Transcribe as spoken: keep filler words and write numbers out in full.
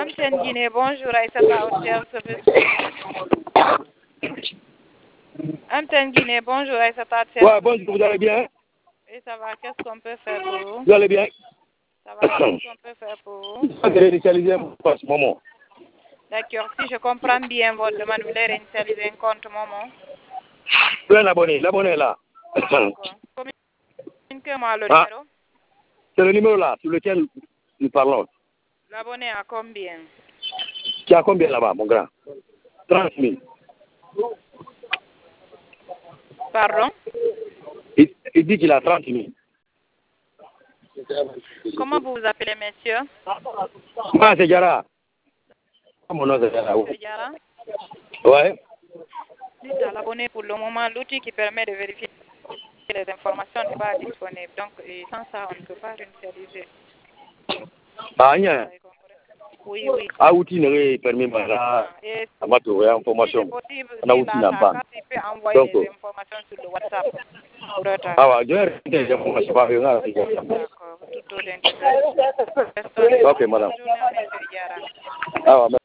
Amten Guinée, bonjour Aïssata Hôtel Service. Amten Guinée, bonjour Aïssata Hôtel. Ouais, bonjour, vous allez bien? Et ça va, qu'est-ce qu'on peut faire pour vous? Vous allez bien? Ça va, qu'est-ce qu'on peut faire pour vous? Vous allez réinitialiser un compte en ce moment. D'accord, si je comprends bien votre demande, vous voulez réinitialiser un compte, maman? Vous êtes abonné, l'abonné est là. D'accord. Communiquez-moi le Ah. numéro. C'est le numéro là sur lequel nous parlons. L'abonné à combien? Tu as combien là-bas, mon grand? trente mille. Pardon? Il, il dit qu'il a trente mille. Comment vous vous appelez, monsieur? Moi, c'est Yara. Mon nom, c'est Yara. Monsieur Yara? Ouais. Dites à l'abonné pour le moment, l'outil qui permet de vérifier les informations n'est pas disponible. Donc, et sans ça, on ne peut pas réinitialiser. Ah, rien. Oui, oui. Ah, outil ne permet pas là. Et À ma trouver si information. c'est possible, On a si outil n'a pas. l'attaquant peut envoyer Donc, les informations sur le WhatsApp. ah, ouais, je vais des informations. Pas rien. D'accord, tout au d'intérêt. Ok, madame. Bonne journée, monsieur Yara. Ah, ouais.